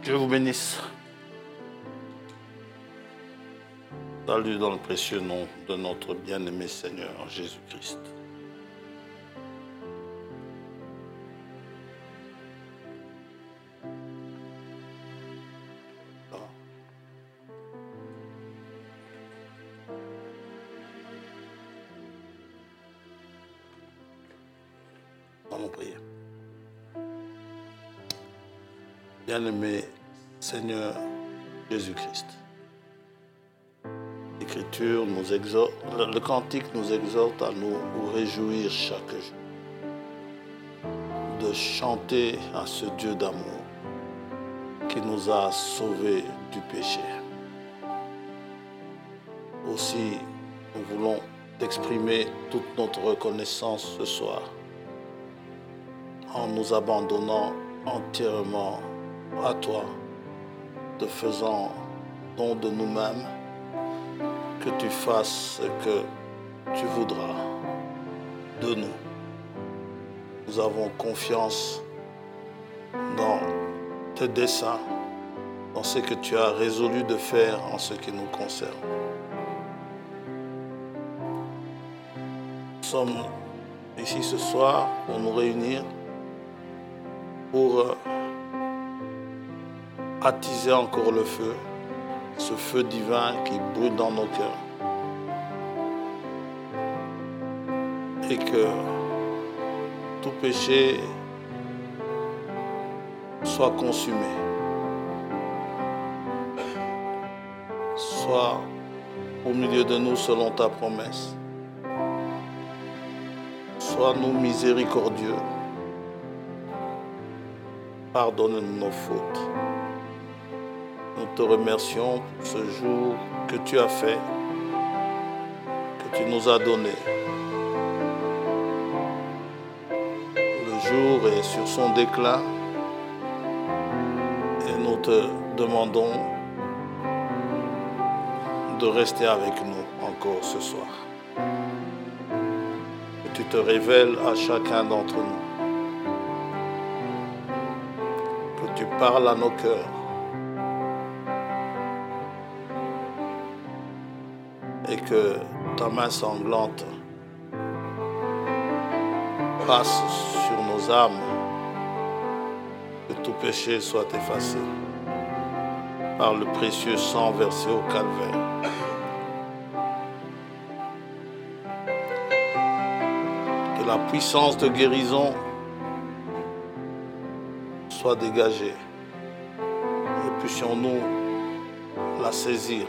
Dieu vous bénisse. Salut dans le précieux nom de notre bien-aimé Seigneur Jésus-Christ. Allons prier. Bien-aimé Seigneur Jésus-Christ. L'Écriture nous exhorte, le cantique nous exhorte à nous réjouir chaque jour, de chanter à ce Dieu d'amour qui nous a sauvés du péché. Aussi, nous voulons exprimer toute notre reconnaissance ce soir en nous abandonnant entièrement à toi, te faisant don de nous-mêmes, que tu fasses ce que tu voudras de nous. Nous avons confiance dans tes desseins, dans ce que tu as résolu de faire en ce qui nous concerne. Nous sommes ici ce soir pour nous réunir, pour attiser encore le feu, ce feu divin qui brûle dans nos cœurs. Et que tout péché soit consumé, soit au milieu de nous selon ta promesse. Sois-nous miséricordieux, pardonne-nous nos fautes. Nous te remercions pour ce jour que tu as fait, que tu nous as donné. Le jour est sur son déclin et nous te demandons de rester avec nous encore ce soir. Que tu te révèles à chacun d'entre nous. Que tu parles à nos cœurs. Et que ta main sanglante passe sur nos âmes, que tout péché soit effacé par le précieux sang versé au calvaire. Que la puissance de guérison soit dégagée et puissions-nous la saisir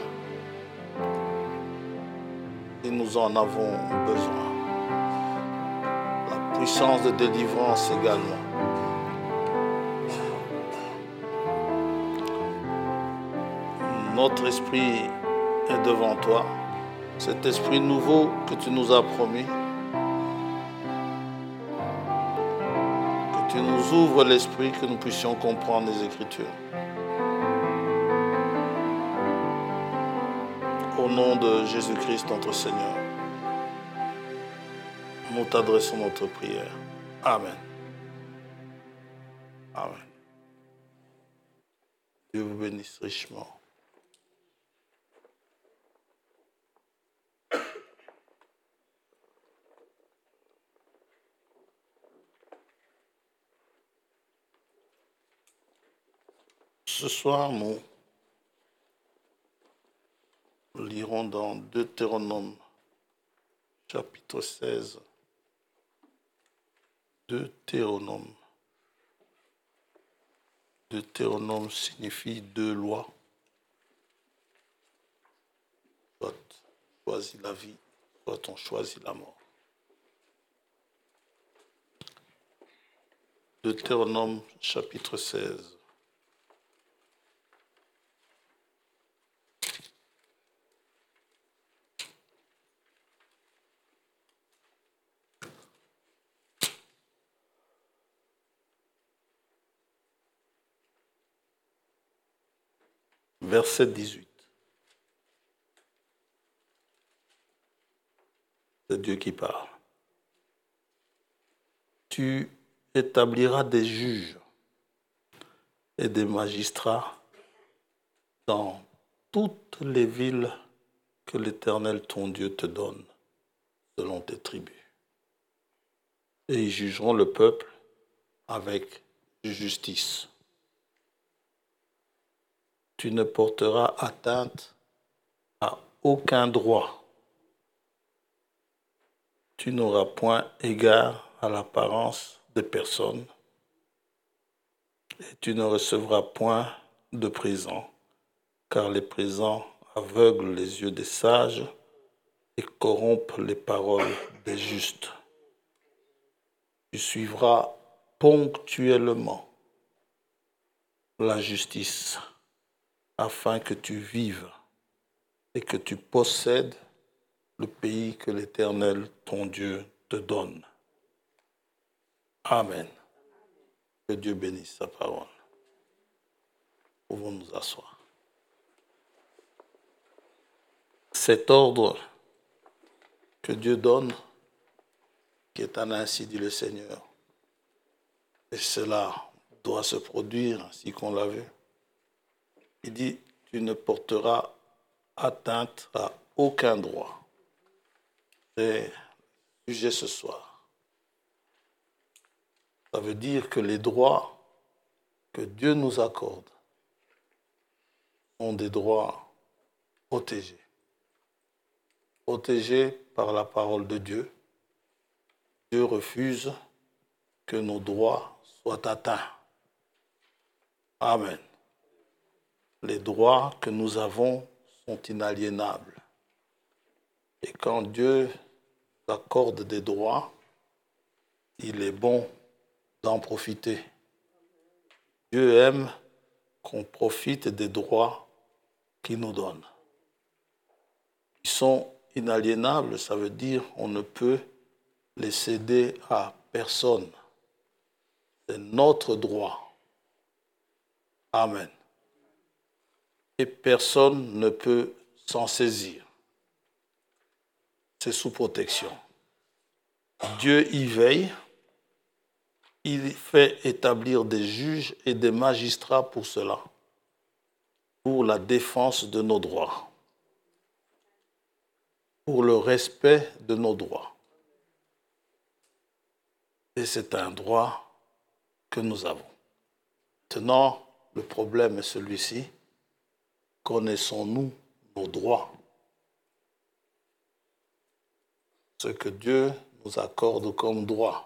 si nous en avons besoin. La puissance de délivrance également. Notre esprit est devant toi. Cet esprit nouveau que tu nous as promis. Que tu nous ouvres l'esprit, que nous puissions comprendre les Écritures. Au nom de Jésus-Christ, notre Seigneur, nous t'adressons notre prière. Amen. Amen. Dieu vous bénisse richement. Ce soir, nous lirons dans Deutéronome, chapitre 16. Deutéronome. Deutéronome signifie deux lois. Soit on choisit la vie, soit on choisit la mort. Deutéronome, chapitre 16. Verset 18. C'est Dieu qui parle. Tu établiras des juges et des magistrats dans toutes les villes que l'Éternel ton Dieu te donne selon tes tribus. Et ils jugeront le peuple avec justice. Tu ne porteras atteinte à aucun droit. Tu n'auras point égard à l'apparence des personnes et tu ne recevras point de présent, car les présents aveuglent les yeux des sages et corrompent les paroles des justes. Tu suivras ponctuellement la justice afin que tu vives et que tu possèdes le pays que l'Éternel, ton Dieu, te donne. Amen. Que Dieu bénisse sa parole. Pouvons nous asseoir. Cet ordre que Dieu donne, qui est un ainsi dit le Seigneur, et cela doit se produire ainsi qu'on l'a vu. Il dit, tu ne porteras atteinte à aucun droit. C'est le sujet ce soir. Ça veut dire que les droits que Dieu nous accorde sont des droits protégés. Protégés par la parole de Dieu. Dieu refuse que nos droits soient atteints. Amen. Les droits que nous avons sont inaliénables. Et quand Dieu accorde des droits, il est bon d'en profiter. Dieu aime qu'on profite des droits qu'il nous donne. Ils sont inaliénables, ça veut dire qu'on ne peut les céder à personne. C'est notre droit. Amen. Et personne ne peut s'en saisir. C'est sous protection. Dieu y veille. Il fait établir des juges et des magistrats pour cela, pour la défense de nos droits, pour le respect de nos droits. Et c'est un droit que nous avons. Maintenant, le problème est celui-ci. Connaissons-nous nos droits? Ce que Dieu nous accorde comme droit.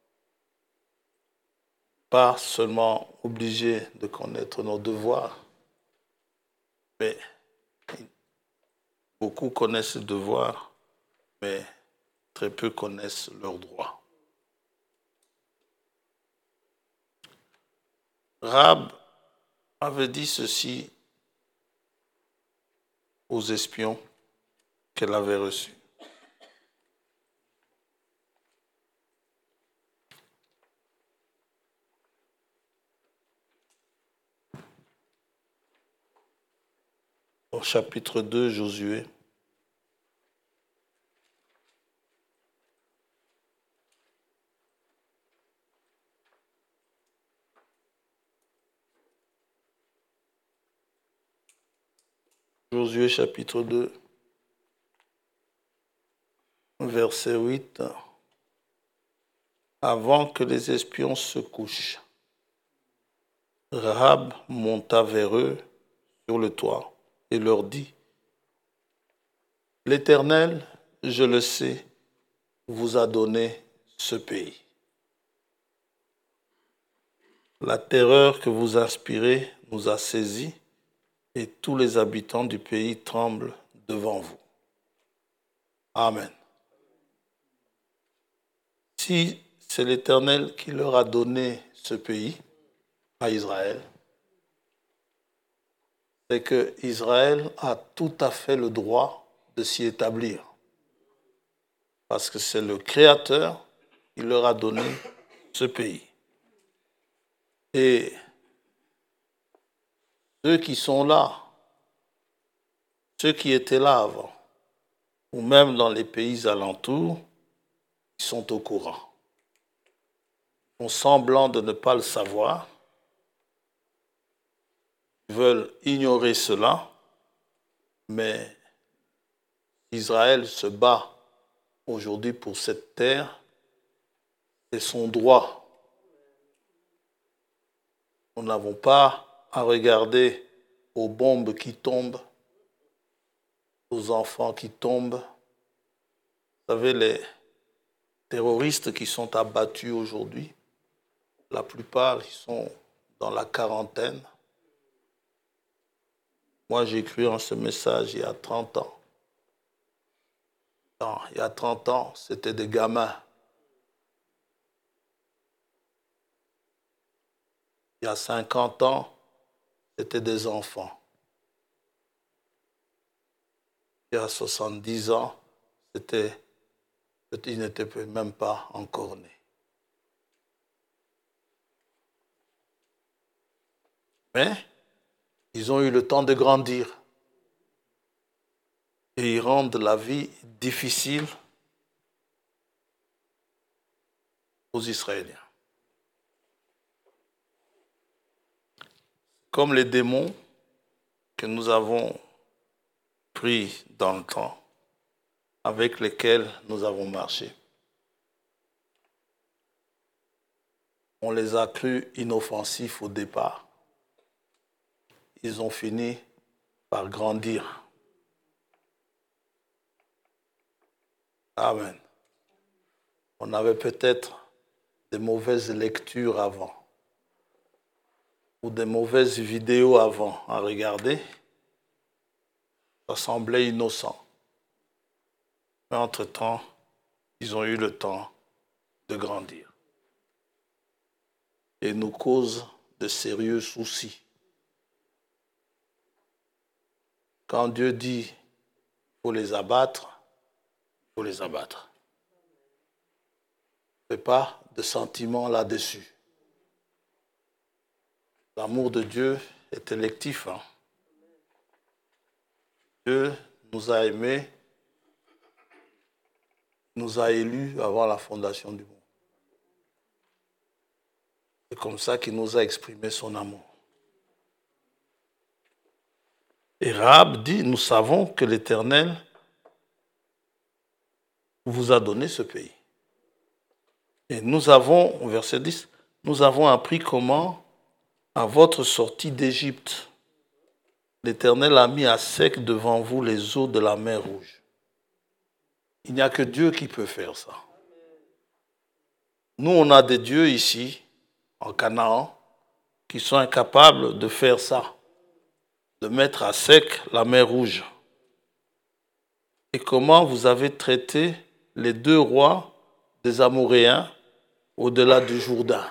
Pas seulement obligés de connaître nos devoirs, mais beaucoup connaissent les devoirs, mais très peu connaissent leurs droits. Rahab avait dit ceci aux espions qu'elle avait reçus. Au chapitre 2, Josué. Josué chapitre 2, verset 8. Avant que les espions se couchent, Rahab monta vers eux sur le toit et leur dit, « L'Éternel, je le sais, vous a donné ce pays. La terreur que vous inspirez nous a saisis et tous les habitants du pays tremblent devant vous. » Amen. Si c'est l'Éternel qui leur a donné ce pays à Israël, c'est que Israël a tout à fait le droit de s'y établir. Parce que c'est le Créateur qui leur a donné ce pays. Et ceux qui sont là, ceux qui étaient là avant, ou même dans les pays alentours, ils sont au courant. Ils font semblant de ne pas le savoir, veulent ignorer cela, mais Israël se bat aujourd'hui pour cette terre, c'est son droit. Nous n'avons pas à regarder aux bombes qui tombent, aux enfants qui tombent. Vous savez, les terroristes qui sont abattus aujourd'hui, la plupart, ils sont dans la quarantaine. Moi, j'ai écrit ce message il y a 30 ans. Non, il y a 30 ans, c'était des gamins. Il y a 50 ans, c'était des enfants. Il y a 70 ans, ils n'étaient même pas encore nés. Mais ils ont eu le temps de grandir. Et ils rendent la vie difficile aux Israéliens. Comme les démons que nous avons pris dans le temps, avec lesquels nous avons marché. On les a crus inoffensifs au départ. Ils ont fini par grandir. Amen. On avait peut-être des mauvaises lectures avant, ou des mauvaises vidéos avant à regarder. Ça semblait innocent. Mais entre-temps, ils ont eu le temps de grandir. Et nous causent de sérieux soucis. Quand Dieu dit qu'il faut les abattre, il faut les abattre. Il ne fait pas de sentiments là-dessus. L'amour de Dieu est électif. Dieu nous a aimés, nous a élus avant la fondation du monde. C'est comme ça qu'il nous a exprimé son amour. Et Rahab dit, nous savons que l'Éternel vous a donné ce pays. Et nous avons, au verset 10, nous avons appris comment, à votre sortie d'Égypte, l'Éternel a mis à sec devant vous les eaux de la mer Rouge. Il n'y a que Dieu qui peut faire ça. Nous, on a des dieux ici, en Canaan, qui sont incapables de faire ça, de mettre à sec la mer Rouge. Et comment vous avez traité les 2 rois des Amoréens au-delà du Jourdain.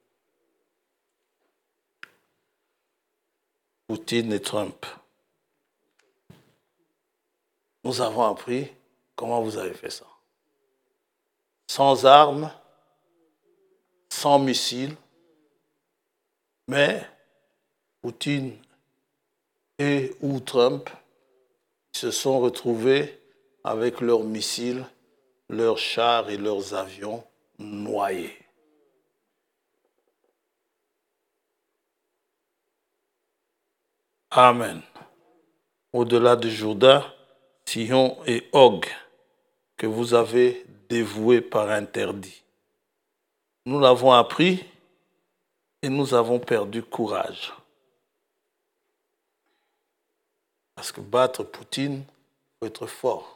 Poutine et Trump. Nous avons appris comment vous avez fait ça. Sans armes, sans missiles, mais Poutine et ou Trump se sont retrouvés avec leurs missiles, leurs chars et leurs avions noyés. Amen. Au-delà du Jourdain, Sihon et Og, que vous avez dévoués par interdit. Nous l'avons appris et nous avons perdu courage. Parce que battre Poutine, il faut être fort.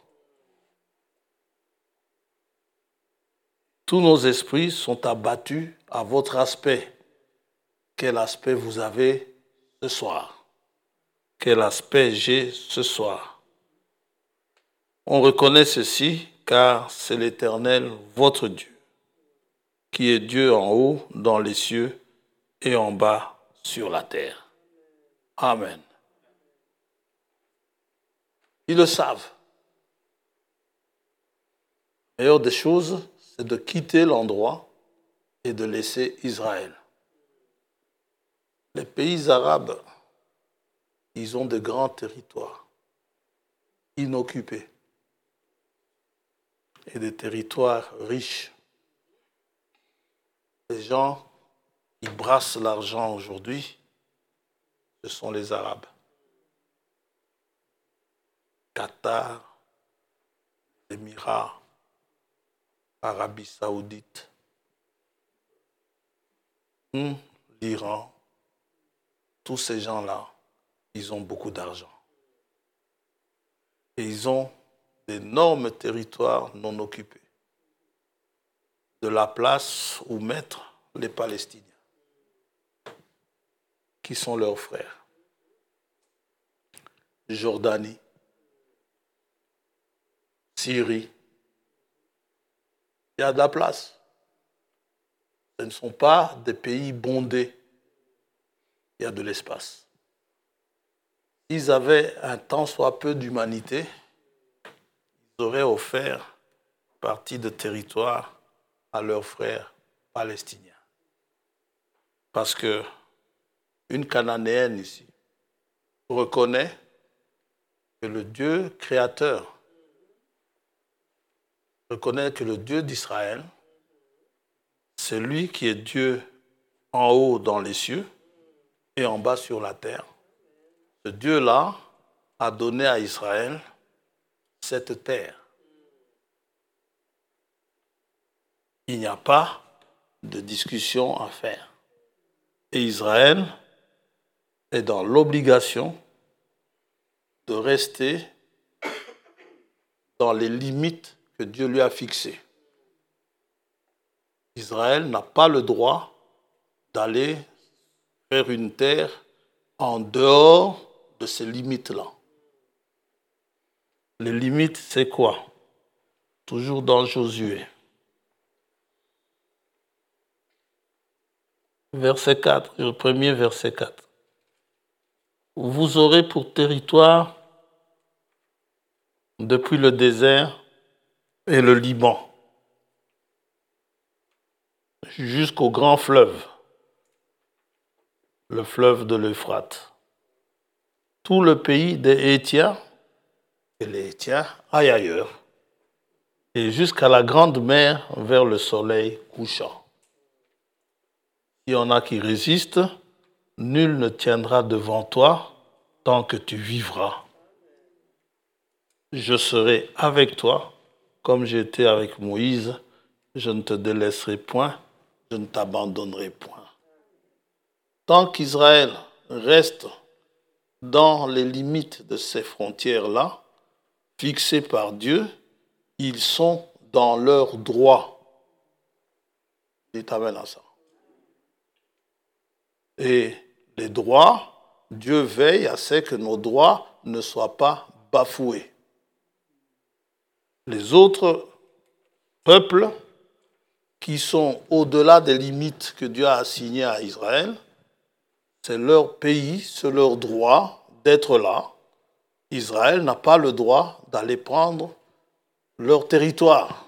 Tous nos esprits sont abattus à votre aspect. Quel aspect vous avez ce soir? Quel aspect j'ai ce soir? On reconnaît ceci car c'est l'Éternel, votre Dieu, qui est Dieu en haut dans les cieux et en bas sur la terre. Amen. Ils le savent. La meilleure des choses, c'est de quitter l'endroit et de laisser Israël. Les pays arabes, ils ont de grands territoires inoccupés et des territoires riches. Les gens, ils brassent l'argent aujourd'hui ce sont les Arabes. Qatar, Émirats, Arabie Saoudite, l'Iran, tous ces gens-là, ils ont beaucoup d'argent. Et ils ont d'énormes territoires non occupés. De la place où mettre les Palestiniens, qui sont leurs frères. Jordanie, Syrie, il y a de la place. Ce ne sont pas des pays bondés. Il y a de l'espace. S'ils avaient un tant soit peu d'humanité, ils auraient offert partie de territoire à leurs frères palestiniens. Parce que une Cananéenne ici reconnaît que le Dieu créateur, reconnaît que le Dieu d'Israël, c'est lui qui est Dieu en haut dans les cieux et en bas sur la terre. Ce Dieu-là a donné à Israël cette terre. Il n'y a pas de discussion à faire. Et Israël est dans l'obligation de rester dans les limites que Dieu lui a fixées. Israël n'a pas le droit d'aller faire une terre en dehors de ces limites-là. Les limites, c'est quoi? Toujours dans Josué. Verset 4, le premier verset 4. Vous aurez pour territoire depuis le désert et le Liban jusqu'au grand fleuve, le fleuve de l'Euphrate. Tout le pays des Hétiens, et les Hétiens aillent ailleurs, et jusqu'à la grande mer vers le soleil couchant. Il y en a qui résistent, nul ne tiendra devant toi tant que tu vivras. Je serai avec toi, comme j'ai été avec Moïse, je ne te délaisserai point, je ne t'abandonnerai point. Tant qu'Israël reste dans les limites de ces frontières-là, fixées par Dieu, ils sont dans leurs droits. Dites amen à ça. Et les droits, Dieu veille à ce que nos droits ne soient pas bafoués. Les autres peuples qui sont au-delà des limites que Dieu a assignées à Israël, c'est leur pays, c'est leur droit d'être là. Israël n'a pas le droit d'aller prendre leur territoire.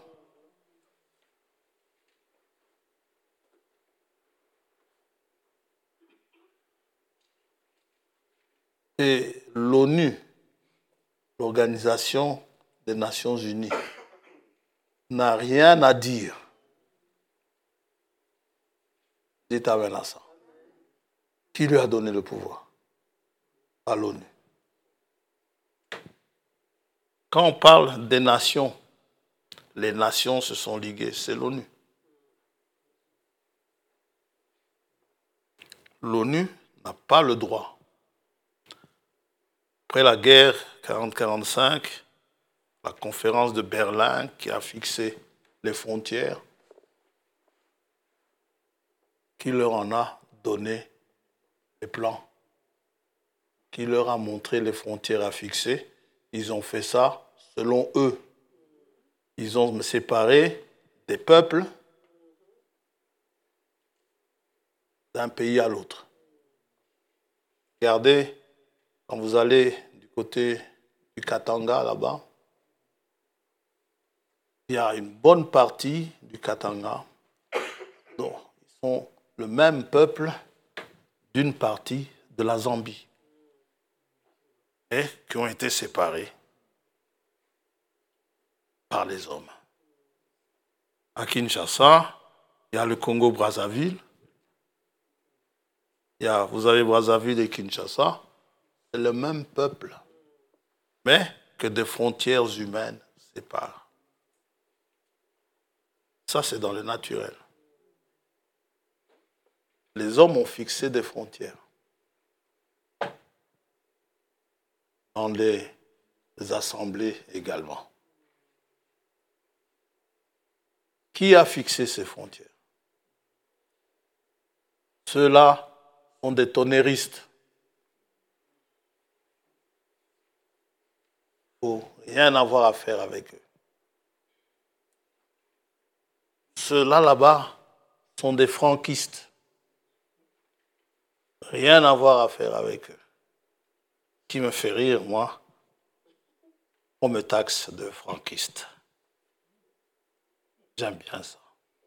Et l'ONU, l'Organisation des Nations Unies, n'a rien à dire. Dites amen à ça. Qui lui a donné le pouvoir? À l'ONU. Quand on parle des nations, les nations se sont liguées, c'est l'ONU. L'ONU n'a pas le droit. Après la guerre 40-45, la conférence de Berlin qui a fixé les frontières, qui leur en a donné les plans, qui leur a montré les frontières à fixer. Ils ont fait ça selon eux. Ils ont séparé des peuples d'un pays à l'autre. Regardez, quand vous allez du côté du Katanga, là-bas, il y a une bonne partie du Katanga dont ils sont le même peuple d'une partie de la Zambie et qui ont été séparés par les hommes. À Kinshasa, il y a le Congo-Brazzaville Vous avez Brazzaville et Kinshasa, c'est le même peuple, mais que des frontières humaines séparent. Ça, c'est dans le naturel. Les hommes ont fixé des frontières. Dans les assemblées également. Qui a fixé ces frontières? Ceux-là sont des tonnerristes. Il ne faut rien avoir à faire avec eux. Ceux-là là-bas sont des franquistes. Rien à voir à faire avec eux. Ce qui me fait rire, moi, on me taxe de franquiste. J'aime bien ça.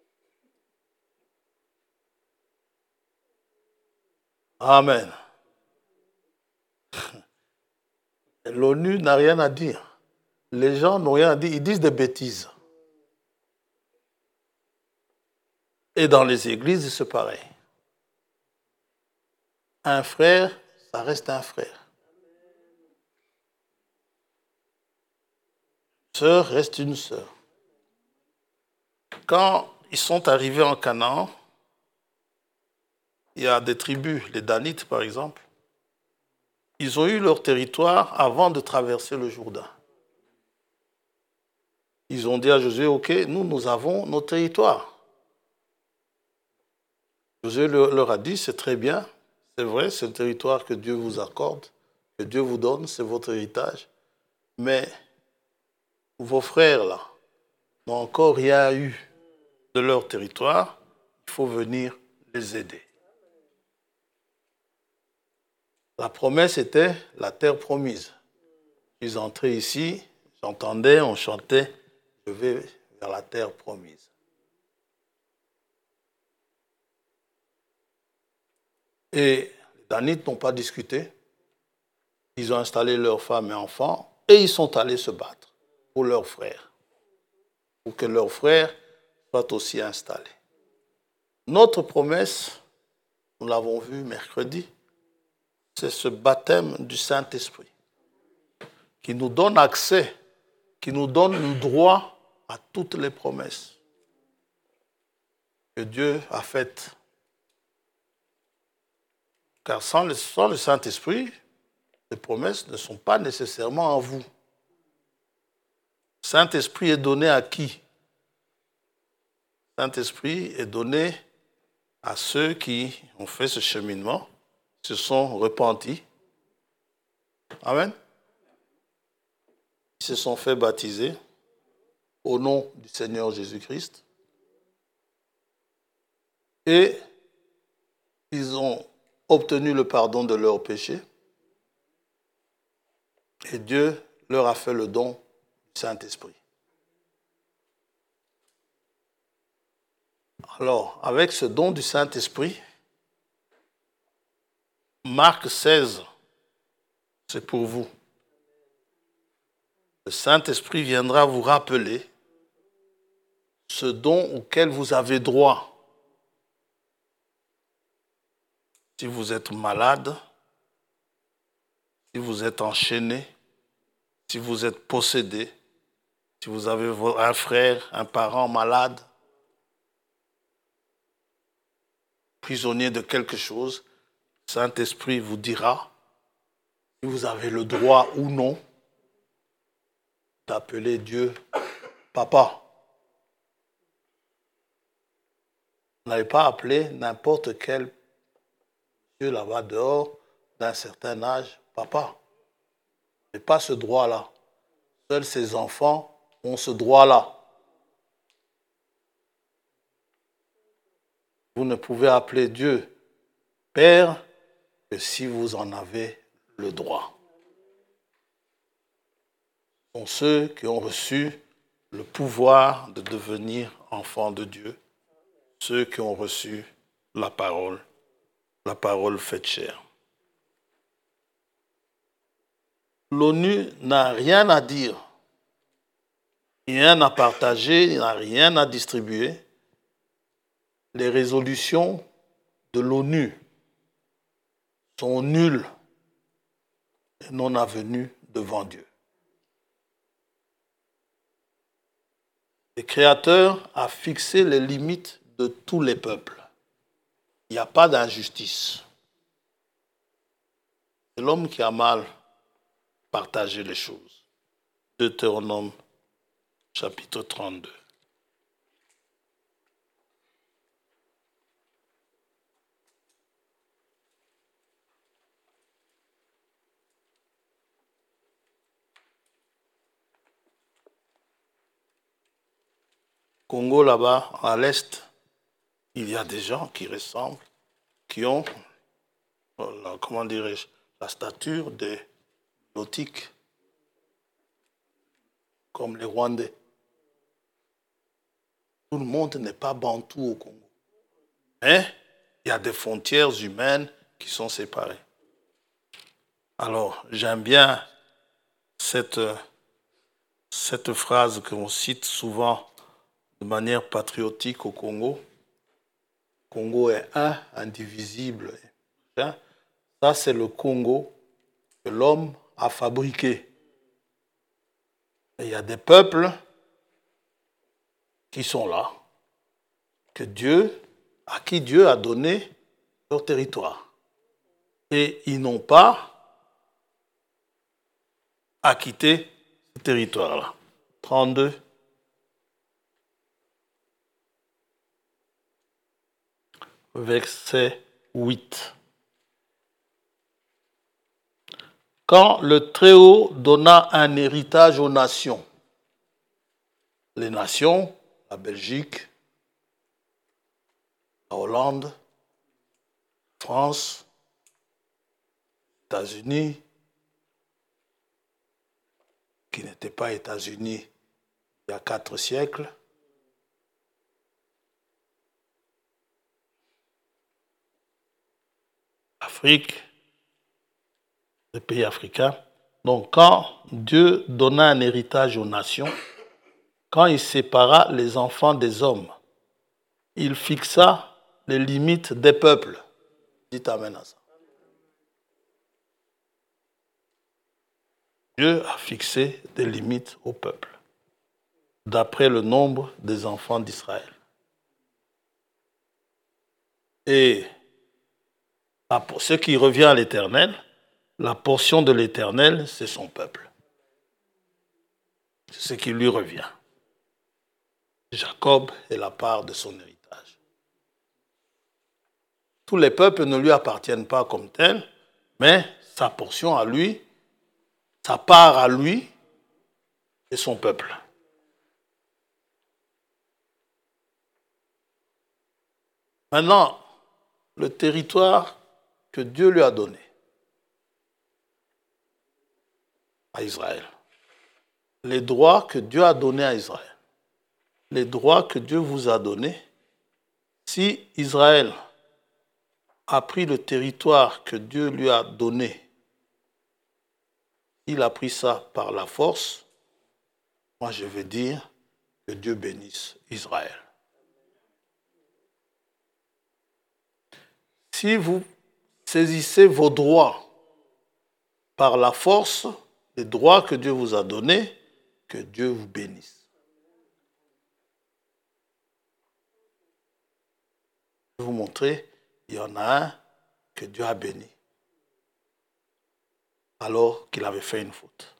Amen. L'ONU n'a rien à dire. Les gens n'ont rien à dire, ils disent des bêtises. Et dans les églises, c'est pareil. Un frère, ça reste un frère. Une sœur reste une sœur. Quand ils sont arrivés en Canaan, il y a des tribus, les Danites par exemple, ils ont eu leur territoire avant de traverser le Jourdain. Ils ont dit à Josué, ok, nous avons nos territoires. Josué leur a dit, c'est très bien, c'est vrai, c'est le territoire que Dieu vous accorde, que Dieu vous donne, c'est votre héritage. Mais vos frères, là, n'ont encore rien eu de leur territoire, il faut venir les aider. La promesse était la terre promise. Je suis entré ici, j'entendais, on chantait, je vais vers la terre promise. Et les Danites n'ont pas discuté. Ils ont installé leurs femmes et enfants et ils sont allés se battre pour leurs frères, pour que leurs frères soient aussi installés. Notre promesse, nous l'avons vu mercredi, c'est ce baptême du Saint-Esprit qui nous donne accès, qui nous donne le droit à toutes les promesses que Dieu a faites. Car sans le Saint-Esprit, les promesses ne sont pas nécessairement en vous. Le Saint-Esprit est donné à qui? Le Saint-Esprit est donné à ceux qui ont fait ce cheminement, se sont repentis. Amen. Ils se sont fait baptiser au nom du Seigneur Jésus-Christ. Et ils ont obtenu le pardon de leurs péchés. Et Dieu leur a fait le don du Saint-Esprit. Alors, avec ce don du Saint-Esprit, Marc 16, c'est pour vous. Le Saint-Esprit viendra vous rappeler ce don auquel vous avez droit. Si vous êtes malade, si vous êtes enchaîné, si vous êtes possédé, si vous avez un frère, un parent malade, prisonnier de quelque chose, le Saint-Esprit vous dira si vous avez le droit ou non d'appeler Dieu Papa. Vous n'avez pas appelé n'importe quel Dieu là-bas dehors d'un certain âge Papa. Vous n'avez pas ce droit-là. Seuls ses enfants ont ce droit-là. Vous ne pouvez appeler Dieu Père que si vous en avez le droit. Ce sont ceux qui ont reçu le pouvoir de devenir enfants de Dieu, ceux qui ont reçu la parole faite chair. L'ONU n'a rien à dire, rien à partager, n'a rien à distribuer. Les résolutions de l'ONU sont nuls et non avenus devant Dieu. Le Créateur a fixé les limites de tous les peuples. Il n'y a pas d'injustice. C'est l'homme qui a mal partagé les choses. Deutéronome, chapitre 32. Congo, là-bas, à l'est, il y a des gens qui ressemblent, qui ont, comment dirais-je, la stature des Lotiques, comme les Rwandais. Tout le monde n'est pas bantou au Congo. Mais il y a des frontières humaines qui sont séparées. Alors, j'aime bien cette phrase qu'on cite souvent de manière patriotique au Congo. Le Congo est un, indivisible. Ça, c'est le Congo que l'homme a fabriqué. Et il y a des peuples qui sont là, à qui Dieu a donné leur territoire. Et ils n'ont pas à quitter ce territoire-là. 32. Verset 8. Quand le Très-Haut donna un héritage aux nations, les nations, la Belgique, la Hollande, France, États-Unis, qui n'étaient pas États-Unis il y a 4 siècles, Afrique, les pays africains. Donc, quand Dieu donna un héritage aux nations, quand il sépara les enfants des hommes, il fixa les limites des peuples. Dites amen à ça. Dieu a fixé des limites au peuple, d'après le nombre des enfants d'Israël. Et ce qui revient à l'Éternel, la portion de l'Éternel, c'est son peuple. C'est ce qui lui revient. Jacob est la part de son héritage. Tous les peuples ne lui appartiennent pas comme tel, mais sa portion à lui, sa part à lui, c'est son peuple. Maintenant, le territoire que Dieu lui a donné à Israël, les droits que Dieu a donnés à Israël, les droits que Dieu vous a donnés, si Israël a pris le territoire que Dieu lui a donné, il a pris ça par la force, moi je vais dire que Dieu bénisse Israël. Si vous saisissez vos droits par la force, les droits que Dieu vous a donnés, que Dieu vous bénisse. Je vais vous montrer, il y en a un que Dieu a béni, alors qu'il avait fait une faute.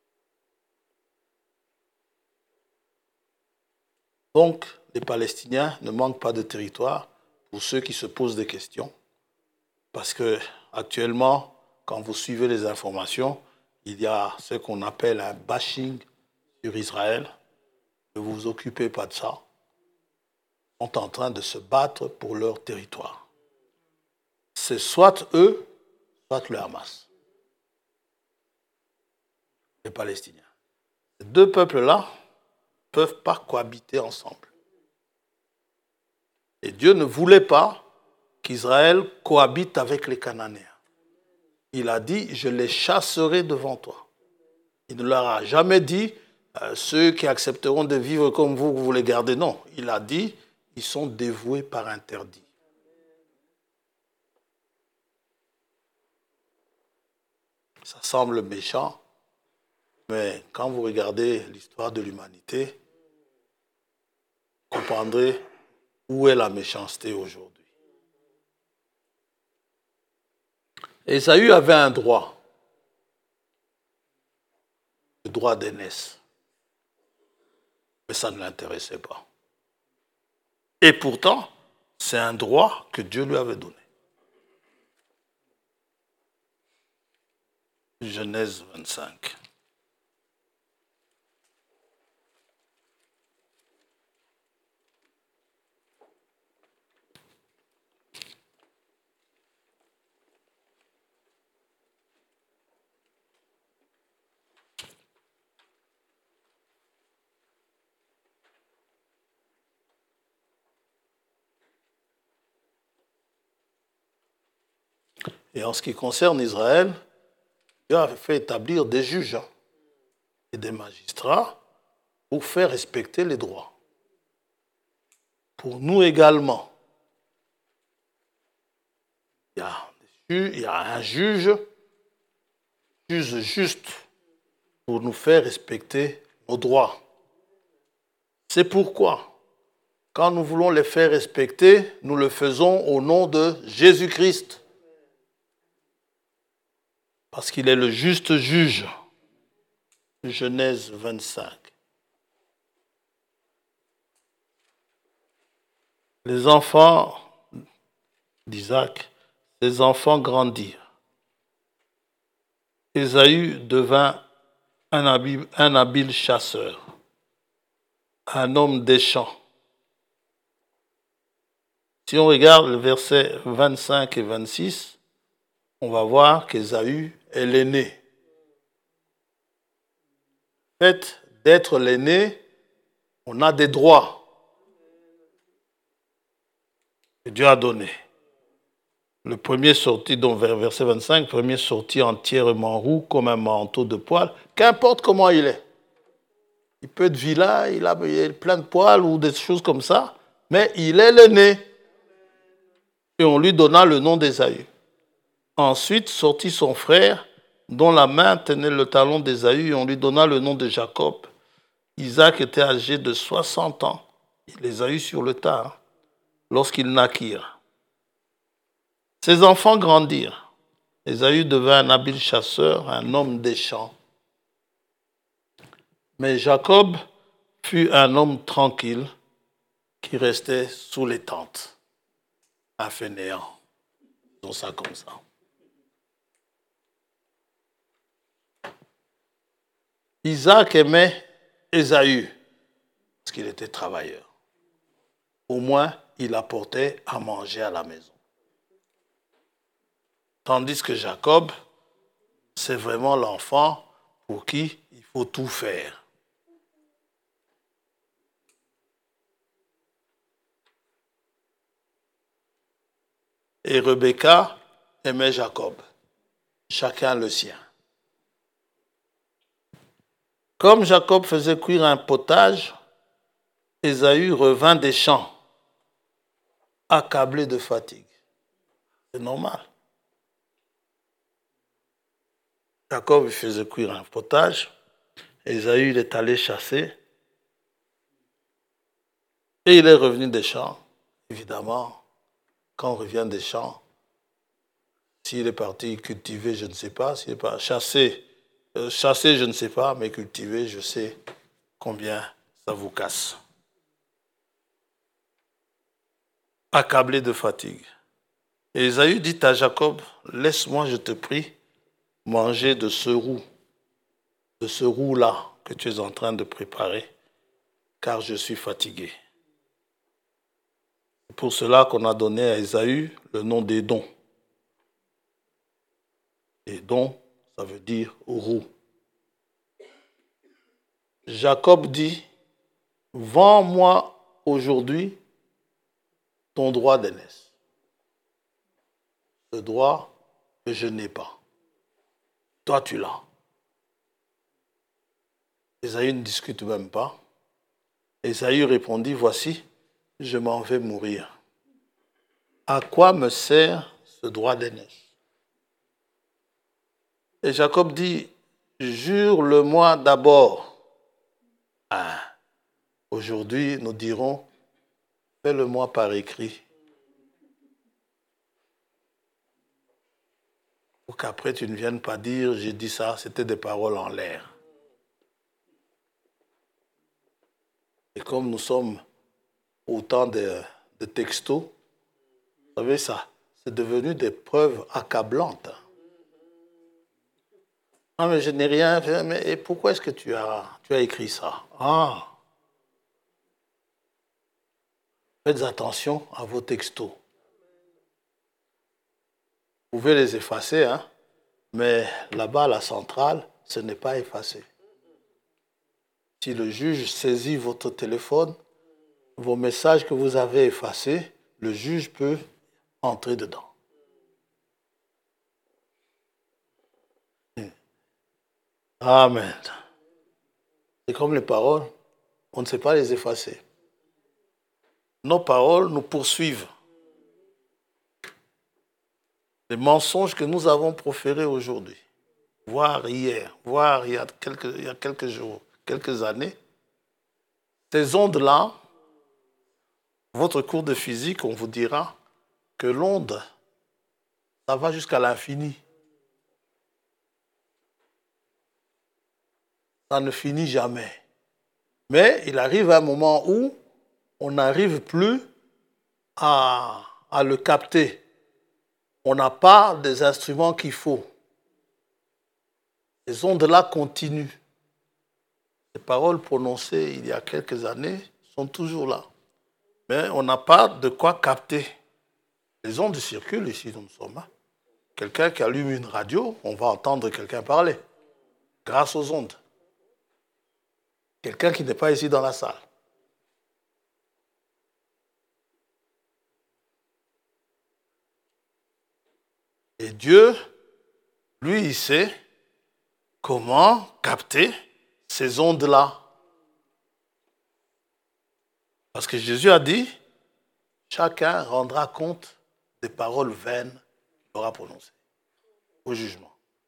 Donc, les Palestiniens ne manquent pas de territoire pour ceux qui se posent des questions. Parce que actuellement, quand vous suivez les informations, il y a ce qu'on appelle un bashing sur Israël. Ne vous occupez pas de ça. Ils sont en train de se battre pour leur territoire. C'est soit eux, soit le Hamas. Les Palestiniens. Ces deux peuples-là ne peuvent pas cohabiter ensemble. Et Dieu ne voulait pas qu'Israël cohabite avec les Cananéens. Il a dit, je les chasserai devant toi. Il ne leur a jamais dit, ceux qui accepteront de vivre comme vous les gardez. Non, il a dit, ils sont dévoués par interdit. ça semble méchant, mais quand vous regardez l'histoire de l'humanité, vous comprendrez où est la méchanceté aujourd'hui. Ésaü avait un droit, le droit d'aînesse, mais ça ne l'intéressait pas. Et pourtant, c'est un droit que Dieu lui avait donné. Genèse 25. Et en ce qui concerne Israël, Dieu a fait établir des juges et des magistrats pour faire respecter les droits. Pour nous également, il y a un juge juste pour nous faire respecter nos droits. C'est pourquoi, quand nous voulons les faire respecter, nous le faisons au nom de Jésus-Christ. Parce qu'il est le juste juge. Genèse 25. Les enfants d'Isaac, ses enfants grandirent. Ésaü devint un habile chasseur, un homme des champs. Si on regarde le verset 25 et 26, on va voir qu'Ésaü est l'aîné. Le fait d'être l'aîné, on a des droits que Dieu a donnés. Le premier sorti, donc vers verset 25, le premier sorti entièrement roux comme un manteau de poils, qu'importe comment il est. Il peut être vilain, il a plein de poils ou des choses comme ça, mais il est l'aîné. Et on lui donna le nom d'Ésaü. Ensuite sortit son frère, dont la main tenait le talon d'Ésaü, et on lui donna le nom de Jacob. Isaac était âgé de 60 ans. Il les a eus sur le tas, lorsqu'ils naquirent. Ses enfants grandirent. Ésaü devint un habile chasseur, un homme des champs. Mais Jacob fut un homme tranquille qui restait sous les tentes, un fainéant. Disons ça comme ça. Isaac aimait Ésaü parce qu'il était travailleur. Au moins, il apportait à manger à la maison. Tandis que Jacob, c'est vraiment l'enfant pour qui il faut tout faire. Et Rebecca aimait Jacob, chacun le sien. Comme Jacob faisait cuire un potage, Ésaü revint des champs, accablé de fatigue. C'est normal. Jacob faisait cuire un potage, Ésaü est allé chasser, et il est revenu des champs. Évidemment, quand on revient des champs, s'il est parti cultiver, je ne sais pas, s'il est pas chasser, je ne sais pas, mais cultiver, je sais combien ça vous casse. Accablé de fatigue. Et Ésaü dit à Jacob, laisse-moi, je te prie, manger de ce roux-là que tu es en train de préparer, car je suis fatigué. C'est pour cela qu'on a donné à Ésaü le nom d'Édom. Édom, ça veut dire roux. Jacob dit, vends-moi aujourd'hui ton droit d'aînesse. Ce droit que je n'ai pas. Toi, tu l'as. Ésaü ne discute même pas. Ésaü répondit, voici, je m'en vais mourir. À quoi me sert ce droit d'aînesse? Et Jacob dit, jure-le-moi d'abord. Ah. Aujourd'hui, nous dirons, fais-le-moi par écrit. Pour qu'après, tu ne viennes pas dire, j'ai dit ça, c'était des paroles en l'air. Et comme nous sommes au temps de textos, vous savez ça, c'est devenu des preuves accablantes. Ah, mais je n'ai rien fait, mais et pourquoi est-ce que tu as écrit ça? Ah, faites attention à vos textos. Vous pouvez les effacer, hein, mais là-bas, à la centrale, ce n'est pas effacé. Si le juge saisit votre téléphone, vos messages que vous avez effacés, le juge peut entrer dedans. Amen. C'est comme les paroles, on ne sait pas les effacer. Nos paroles nous poursuivent. Les mensonges que nous avons proférés aujourd'hui, voire hier, voire il y a quelques jours, quelques années, ces ondes-là, votre cours de physique, on vous dira que l'onde, ça va jusqu'à l'infini. Ça ne finit jamais. Mais il arrive un moment où on n'arrive plus à le capter. On n'a pas des instruments qu'il faut. Ces ondes-là continuent. Les paroles prononcées il y a quelques années sont toujours là. Mais on n'a pas de quoi capter. Les ondes circulent ici, nous sommes. Quelqu'un qui allume une radio, on va entendre quelqu'un parler, grâce aux ondes. Quelqu'un qui n'est pas ici dans la salle. Et Dieu, lui, il sait comment capter ces ondes-là. Parce que Jésus a dit, chacun rendra compte des paroles vaines qu'il aura prononcées au jugement.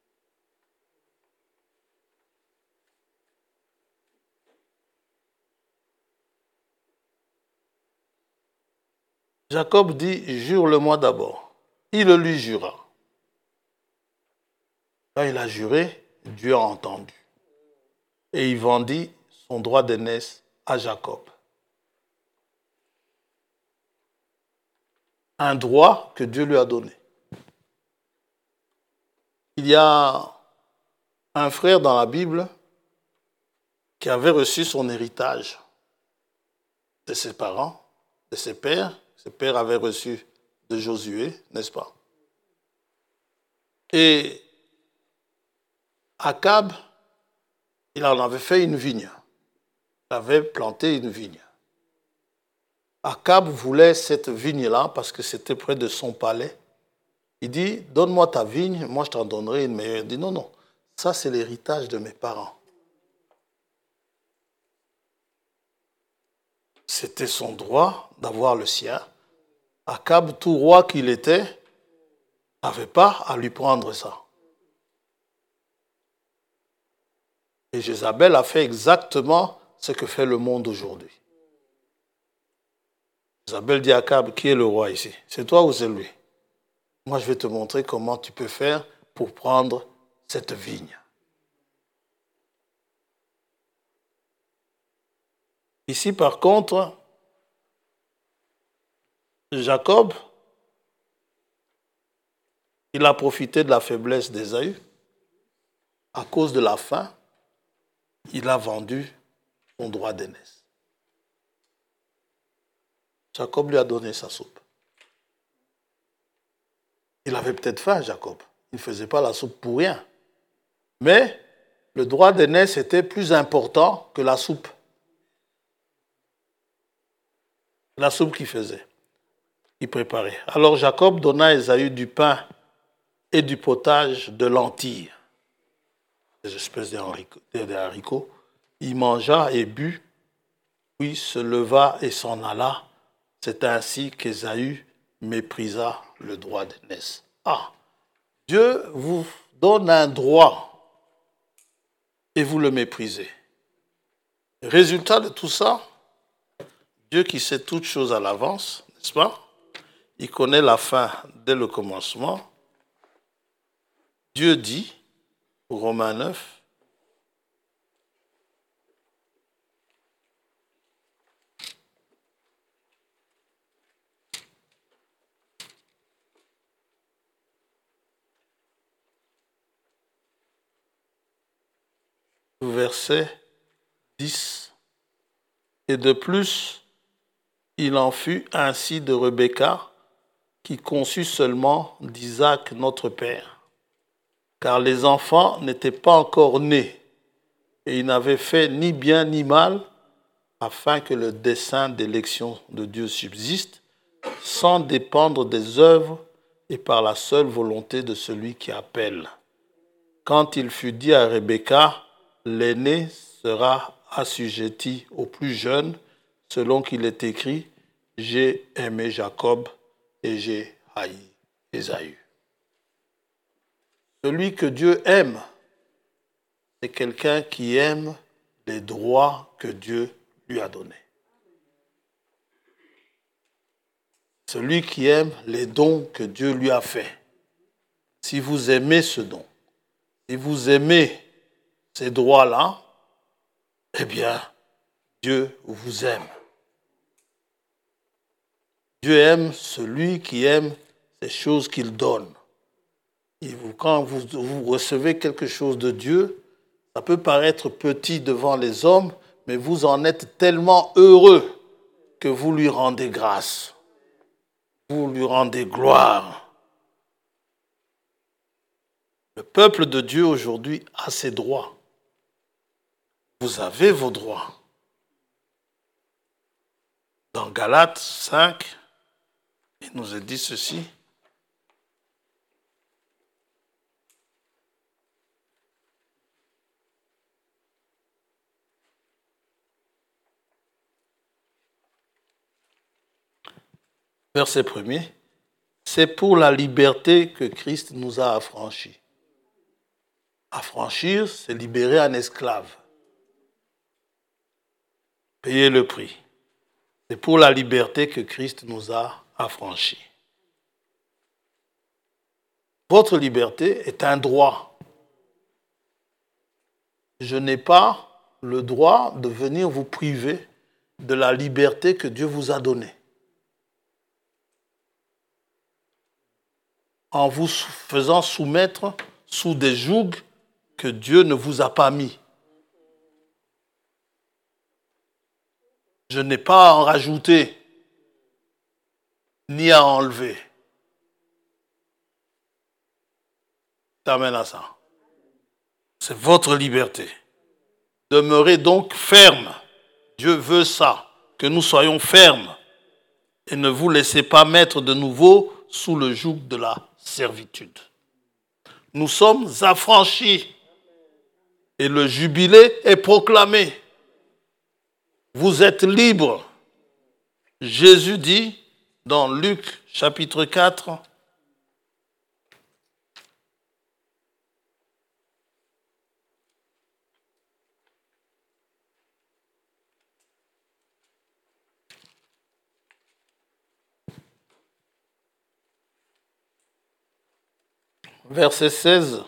Jacob dit, jure-le-moi d'abord. Il le lui jura. Quand il a juré, Dieu a entendu. Et il vendit son droit d'aînesse à Jacob. Un droit que Dieu lui a donné. Il y a un frère dans la Bible qui avait reçu son héritage de ses parents, de ses pères. Ses pères avaient reçu de Josué, n'est-ce pas? Et Akab, il en avait fait une vigne. Il avait planté une vigne. Akab voulait cette vigne-là parce que c'était près de son palais. Il dit, donne-moi ta vigne, moi je t'en donnerai une meilleure. Il dit, non, ça c'est l'héritage de mes parents. C'était son droit d'avoir le sien. Akab, tout roi qu'il était, n'avait pas à lui prendre ça. Et Jézabel a fait exactement ce que fait le monde aujourd'hui. Jézabel dit à Akab, qui est le roi ici? C'est toi ou c'est lui? Moi, je vais te montrer comment tu peux faire pour prendre cette vigne. Ici, par contre, Jacob, il a profité de la faiblesse d'Ésaü. À cause de la faim, il a vendu son droit d'aînesse. Jacob lui a donné sa soupe. Il avait peut-être faim, Jacob. Il ne faisait pas la soupe pour rien. Mais le droit d'aînesse était plus important que la soupe. La soupe qu'il faisait, il préparait. Alors Jacob donna à Ésaü du pain et du potage de lentilles, des espèces de haricots. Il mangea et but, puis se leva et s'en alla. C'est ainsi qu'Ésaü méprisa le droit d'aînesse. Ah, Dieu vous donne un droit et vous le méprisez. Résultat de tout ça, Dieu qui sait toutes choses à l'avance, n'est-ce pas? Il connaît la fin dès le commencement. Dieu dit, pour Romains 9, verset 10, et de plus, il en fut ainsi de Rebecca, qui conçut seulement d'Isaac notre père, car les enfants n'étaient pas encore nés, et il n'avait fait ni bien ni mal, afin que le dessein d'élection de Dieu subsiste, sans dépendre des œuvres et par la seule volonté de celui qui appelle. Quand il fut dit à Rebecca, l'aîné sera assujetti au plus jeune, selon qu'il est écrit, j'ai aimé Jacob et j'ai haï Ésaü. Celui que Dieu aime, c'est quelqu'un qui aime les droits que Dieu lui a donnés. Celui qui aime les dons que Dieu lui a faits. Si vous aimez ce don, si vous aimez ces droits-là, eh bien, Dieu vous aime. Dieu aime celui qui aime ces choses qu'il donne. Et quand vous recevez quelque chose de Dieu, ça peut paraître petit devant les hommes, mais vous en êtes tellement heureux que vous lui rendez grâce. Vous lui rendez gloire. Le peuple de Dieu aujourd'hui a ses droits. Vous avez vos droits. Dans Galates 5, il nous est dit ceci. Verset 1er. C'est pour la liberté que Christ nous a affranchis. Affranchir, c'est libérer un esclave. Payer le prix. C'est pour la liberté que Christ nous a affranchis. Votre liberté est un droit. Je n'ai pas le droit de venir vous priver de la liberté que Dieu vous a donnée. En vous faisant soumettre sous des jougs que Dieu ne vous a pas mis. Je n'ai pas à en rajouter, ni à enlever. T'amènes à ça. C'est votre liberté. Demeurez donc ferme. Dieu veut ça, que nous soyons fermes. Et ne vous laissez pas mettre de nouveau sous le joug de la servitude. Nous sommes affranchis. Et le jubilé est proclamé. Vous êtes libres. Jésus dit dans Luc chapitre 4, verset 16,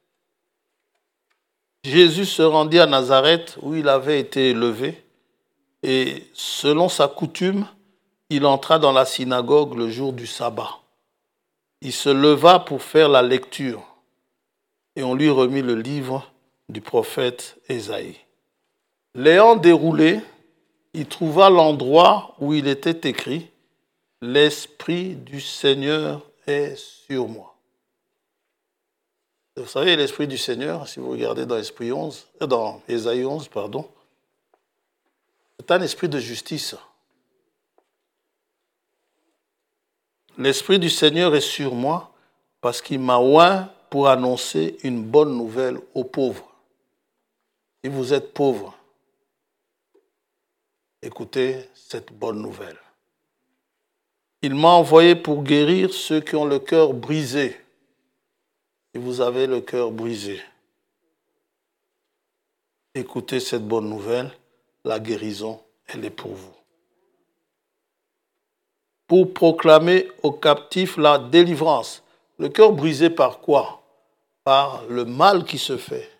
Jésus se rendit à Nazareth où il avait été élevé et selon sa coutume, il entra dans la synagogue le jour du sabbat. Il se leva pour faire la lecture et on lui remit le livre du prophète Ésaïe. L'ayant déroulé, il trouva l'endroit où il était écrit « L'Esprit du Seigneur est sur moi ». Vous savez, l'Esprit du Seigneur, si vous regardez dans Ésaïe 11, c'est un esprit de justice. L'Esprit du Seigneur est sur moi parce qu'il m'a oint pour annoncer une bonne nouvelle aux pauvres. Si vous êtes pauvre, écoutez cette bonne nouvelle. Il m'a envoyé pour guérir ceux qui ont le cœur brisé. Si vous avez le cœur brisé, écoutez cette bonne nouvelle, la guérison, elle est pour vous. Pour proclamer aux captifs la délivrance. Le cœur brisé par quoi? Par le mal qui se fait.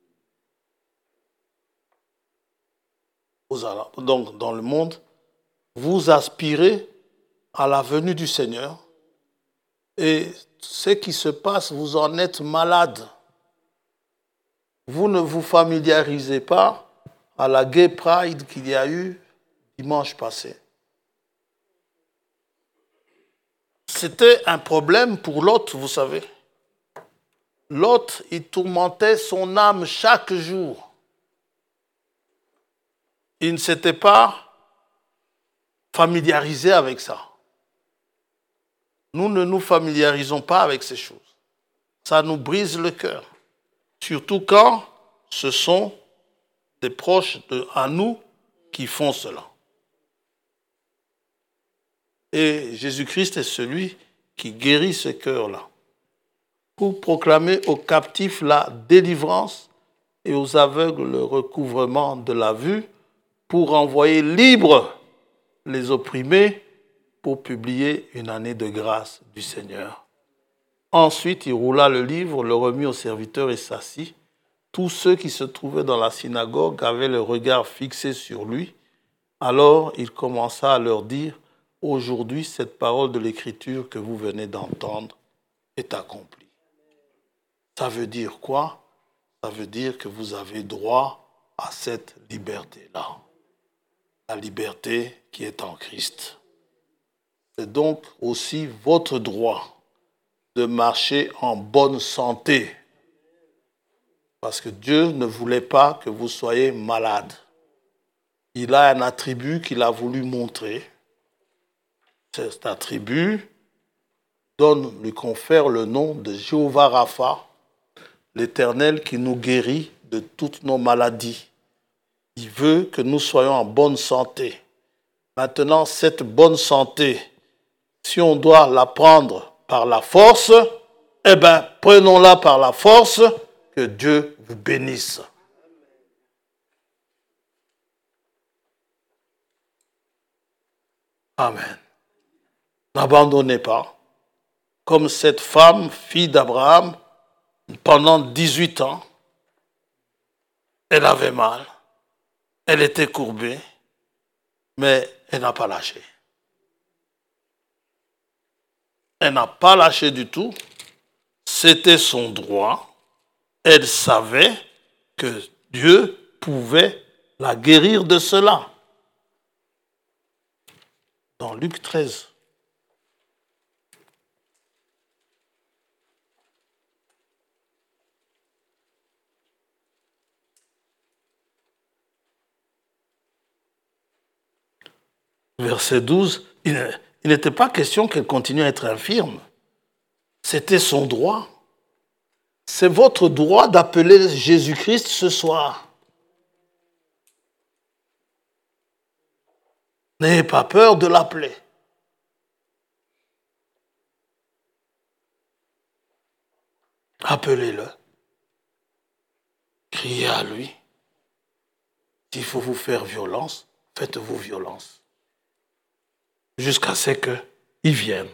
Donc, dans le monde, vous aspirez à la venue du Seigneur et ce qui se passe, vous en êtes malade. Vous ne vous familiarisez pas à la Gay Pride qu'il y a eu dimanche passé. C'était un problème pour Lot, vous savez. Lot, il tourmentait son âme chaque jour. Il ne s'était pas familiarisé avec ça. Nous ne nous familiarisons pas avec ces choses. Ça nous brise le cœur. Surtout quand ce sont des proches à nous qui font cela. Et Jésus-Christ est celui qui guérit ce cœur-là. Pour proclamer aux captifs la délivrance et aux aveugles le recouvrement de la vue, pour envoyer libres les opprimés, pour publier une année de grâce du Seigneur. Ensuite, il roula le livre, le remit aux serviteurs et s'assit. Tous ceux qui se trouvaient dans la synagogue avaient le regard fixé sur lui. Alors, il commença à leur dire, « Aujourd'hui, cette parole de l'Écriture que vous venez d'entendre est accomplie. » Ça veut dire quoi? Ça veut dire que vous avez droit à cette liberté-là. La liberté qui est en Christ. C'est donc aussi votre droit de marcher en bonne santé. Parce que Dieu ne voulait pas que vous soyez malade. Il a un attribut qu'il a voulu montrer. Cet attribut lui confère le nom de Jéhovah Rapha, l'Éternel qui nous guérit de toutes nos maladies. Il veut que nous soyons en bonne santé. Maintenant, cette bonne santé, si on doit la prendre par la force, eh bien, prenons-la par la force, que Dieu vous bénisse. Amen. N'abandonnez pas. Comme cette femme, fille d'Abraham, pendant 18 ans, elle avait mal, elle était courbée, mais elle n'a pas lâché. Elle n'a pas lâché du tout. C'était son droit. Elle savait que Dieu pouvait la guérir de cela. Dans Luc 13. Verset 12, il n'était pas question qu'elle continue à être infirme. C'était son droit. C'est votre droit d'appeler Jésus-Christ ce soir. N'ayez pas peur de l'appeler. Appelez-le. Criez à lui. S'il faut vous faire violence, faites-vous violence. Jusqu'à ce qu'il vienne.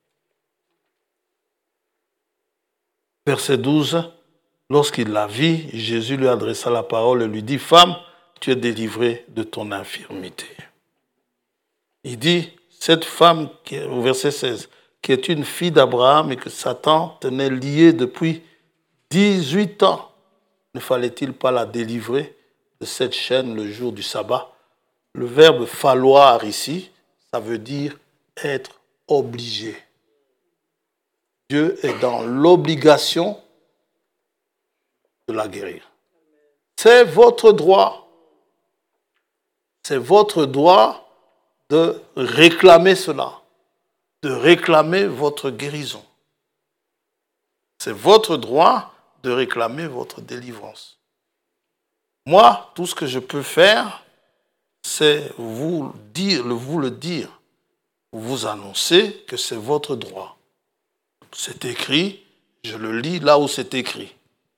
Verset 12, lorsqu'il la vit, Jésus lui adressa la parole et lui dit, « Femme, tu es délivrée de ton infirmité. » Il dit, cette femme, au verset 16, qui est une fille d'Abraham et que Satan tenait liée depuis 18 ans, ne fallait-il pas la délivrer de cette chaîne le jour du sabbat? Le verbe « falloir » ici, ça veut dire être obligé. Dieu est dans l'obligation de la guérir. C'est votre droit. C'est votre droit de réclamer cela, de réclamer votre guérison. C'est votre droit de réclamer votre délivrance. Moi, tout ce que je peux faire, c'est vous le dire, vous annoncer que c'est votre droit. C'est écrit, Je le lis là où c'est écrit.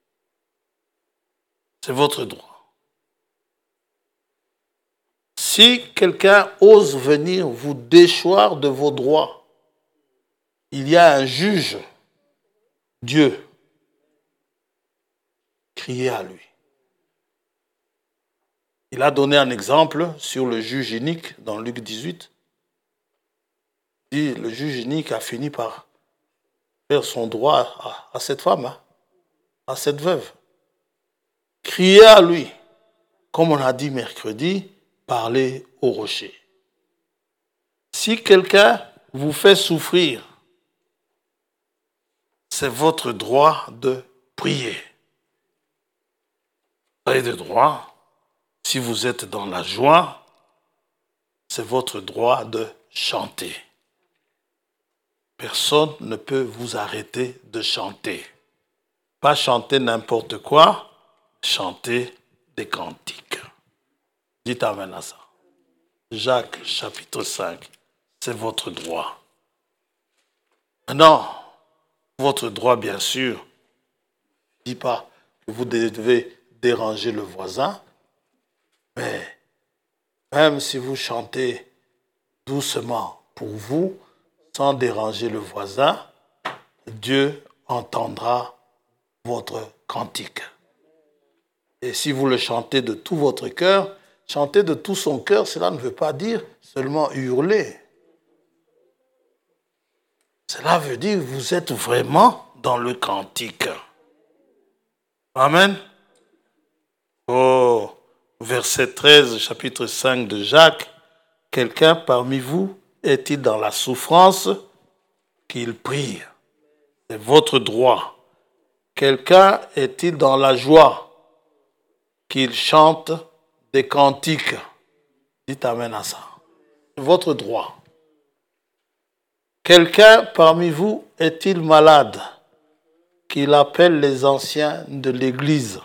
C'est votre droit. Si quelqu'un ose venir vous déchoir de vos droits, il y a un juge, Dieu. Criez à lui. Il a donné un exemple sur le juge inique dans Luc 18. Le juge inique a fini par faire son droit à cette femme, à cette veuve. Criez à lui. Comme on a dit mercredi, parlez au rocher. Si quelqu'un vous fait souffrir, c'est votre droit de prier. Vous avez le droit. Si vous êtes dans la joie, c'est votre droit de chanter. Personne ne peut vous arrêter de chanter. Pas chanter n'importe quoi, chanter des cantiques. Dites amen à ça. Jacques chapitre 5, c'est votre droit. Maintenant, votre droit, bien sûr, ne dit pas que vous devez déranger le voisin, mais même si vous chantez doucement pour vous, sans déranger le voisin, Dieu entendra votre cantique. Et si vous le chantez de tout votre cœur, chanter de tout son cœur, cela ne veut pas dire seulement hurler. Cela veut dire que vous êtes vraiment dans le cantique. Amen. Oh, verset 13, chapitre 5 de Jacques. Quelqu'un parmi vous est-il dans la souffrance qu'il prie? C'est votre droit. Quelqu'un est-il dans la joie qu'il chante des cantiques? Dites amen à ça. C'est votre droit. Quelqu'un parmi vous est-il malade qu'il appelle les anciens de l'Église?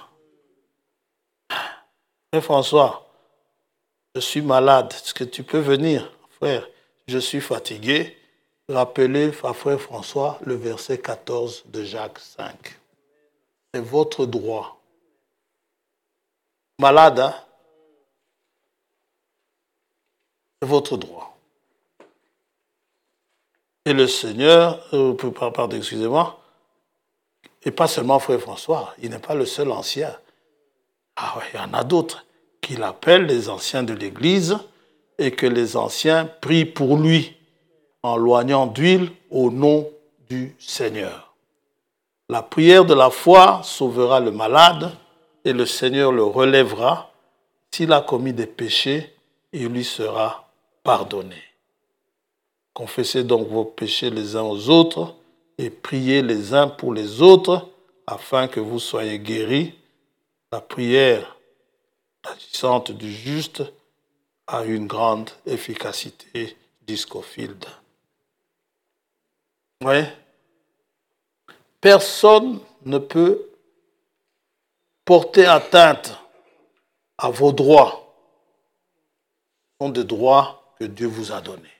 Frère François, je suis malade. Est-ce que tu peux venir, frère? Je suis fatigué. Rappelez à frère François le verset 14 de Jacques 5. C'est votre droit. Malade, hein? C'est votre droit. Et le Seigneur, pardon, excusez-moi, et pas seulement frère François, il n'est pas le seul ancien. Ah oui, il y en a d'autres qu'il appelle les anciens de l'Église et que les anciens prient pour lui en loignant d'huile au nom du Seigneur. La prière de la foi sauvera le malade et le Seigneur le relèvera. S'il a commis des péchés, il lui sera pardonné. Confessez donc vos péchés les uns aux autres et priez les uns pour les autres afin que vous soyez guéris. La prière agissante du juste a une grande efficacité, dit Scofield. Oui. Personne ne peut porter atteinte à vos droits. Ce sont des droits que Dieu vous a donnés.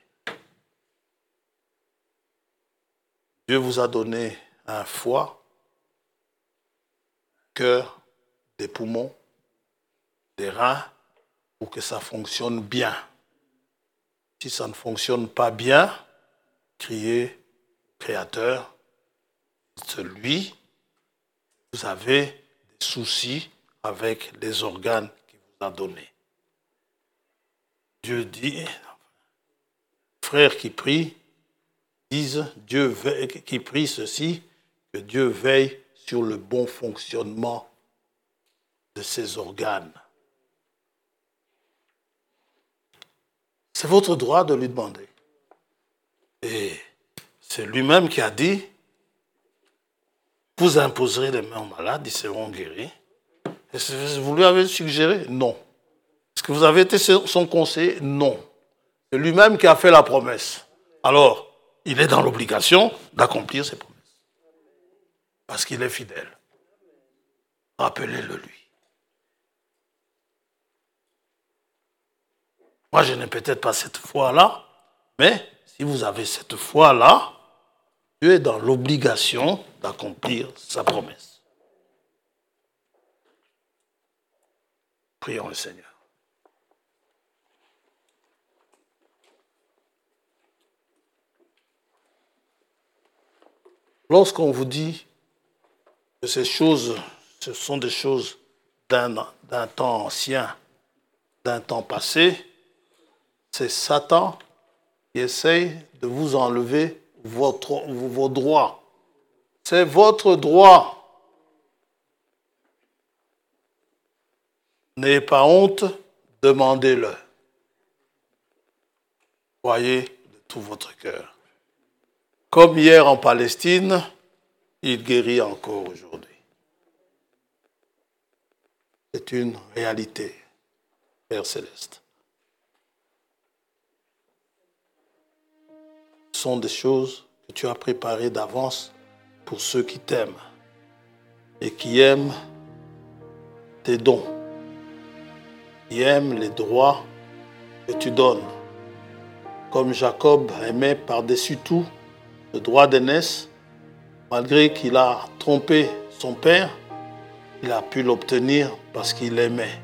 Dieu vous a donné un foie, un cœur, des poumons, des reins, pour que ça fonctionne bien. Si ça ne fonctionne pas bien, criez Créateur, celui, vous avez des soucis avec les organes qu'il vous a donnés. Dieu dit, frères qui prient, disent, qui prient ceci, que Dieu veille sur le bon fonctionnement de ses organes. C'est votre droit de lui demander. Et c'est lui-même qui a dit, vous imposerez les mains aux malades, ils seront guéris. Est-ce que vous lui avez suggéré? Non. Est-ce que vous avez été son conseiller? Non. C'est lui-même qui a fait la promesse. Alors, il est dans l'obligation d'accomplir ses promesses. Parce qu'il est fidèle. Rappelez-le lui. Moi, je n'ai peut-être pas cette foi-là, mais si vous avez cette foi-là, Dieu est dans l'obligation d'accomplir sa promesse. Prions le Seigneur. Lorsqu'on vous dit que ces choses, ce sont des choses d'un temps ancien, d'un temps passé, c'est Satan qui essaye de vous enlever vos droits. C'est votre droit. N'ayez pas honte, demandez-le. Croyez de tout votre cœur. Comme hier en Palestine, il guérit encore aujourd'hui. C'est une réalité, Père Céleste. Ce sont des choses que tu as préparées d'avance pour ceux qui t'aiment et qui aiment tes dons, qui aiment les droits que tu donnes. Comme Jacob aimait par-dessus tout le droit d'aînesse, malgré qu'il a trompé son père, il a pu l'obtenir parce qu'il l'aimait.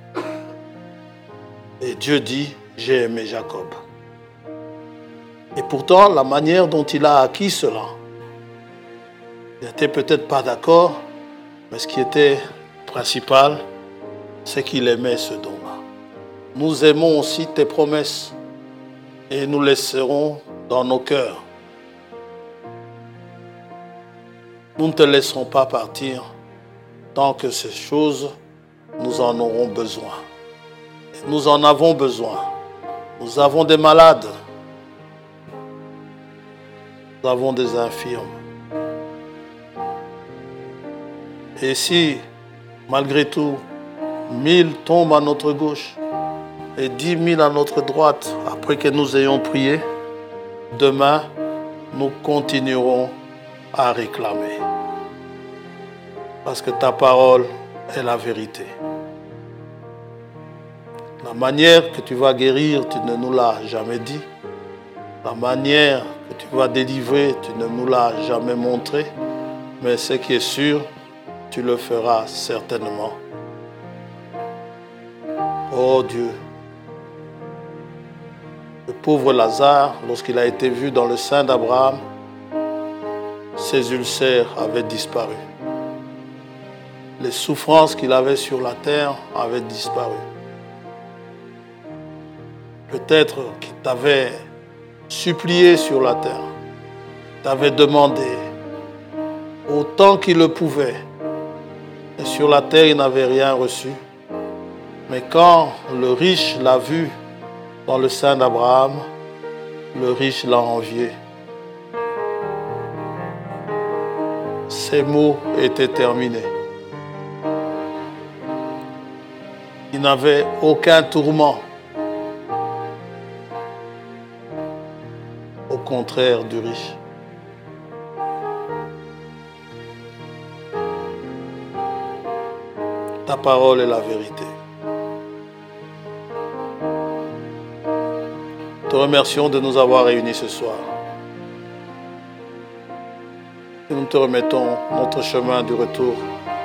Et Dieu dit, j'ai aimé Jacob. Et pourtant, la manière dont il a acquis cela, il n'était peut-être pas d'accord, mais ce qui était principal, c'est qu'il aimait ce don-là. Nous aimons aussi tes promesses et nous les serrons dans nos cœurs. Nous ne te laisserons pas partir tant que ces choses, nous en aurons besoin. Et nous en avons besoin. Nous avons des malades. Nous avons des infirmes. Et si, malgré tout, 1000 tombent à notre gauche et 10 000 à notre droite, après que nous ayons prié, demain, nous continuerons à réclamer. Parce que ta parole est la vérité. La manière que tu vas guérir, tu ne nous l'as jamais dit. La manière que tu vas délivrer, tu ne nous l'as jamais montré. Mais ce qui est sûr, tu le feras certainement. Oh Dieu, le pauvre Lazare, lorsqu'il a été vu dans le sein d'Abraham, ses ulcères avaient disparu. Les souffrances qu'il avait sur la terre avaient disparu. Peut-être qu'il t'avait supplié sur la terre, t'avait demandé autant qu'il le pouvait. Et sur la terre, il n'avait rien reçu. Mais quand le riche l'a vu dans le sein d'Abraham, le riche l'a envié. Ses mots étaient terminés. Il n'avait aucun tourment. Au contraire du riche. Ta parole est la vérité. Te remercions de nous avoir réunis ce soir. Et nous te remettons notre chemin du retour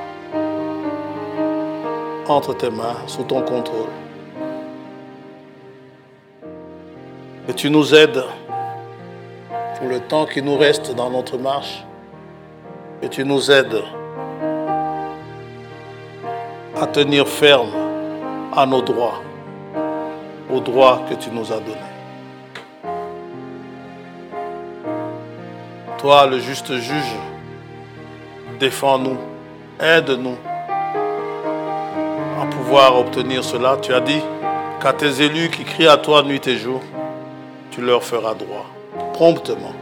entre tes mains, sous ton contrôle. Que tu nous aides pour le temps qui nous reste dans notre marche. Que tu nous aides à tenir ferme à nos droits, aux droits que tu nous as donnés. Toi, le juste juge, défends-nous, aide-nous à pouvoir obtenir cela. Tu as dit qu'à tes élus qui crient à toi nuit et jour, tu leur feras droit, promptement.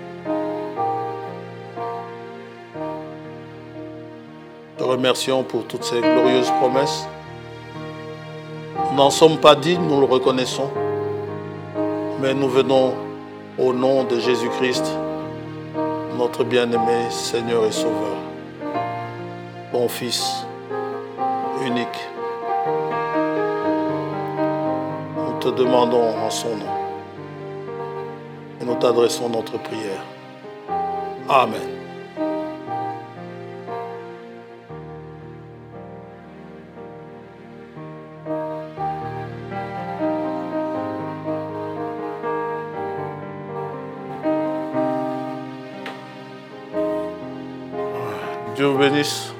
Te remercions pour toutes ces glorieuses promesses. Nous n'en sommes pas dignes, nous le reconnaissons, mais nous venons au nom de Jésus-Christ, notre bien-aimé Seigneur et Sauveur, ton Fils unique. Nous te demandons en son nom et nous t'adressons notre prière. Amen. Dieu vous bénisse.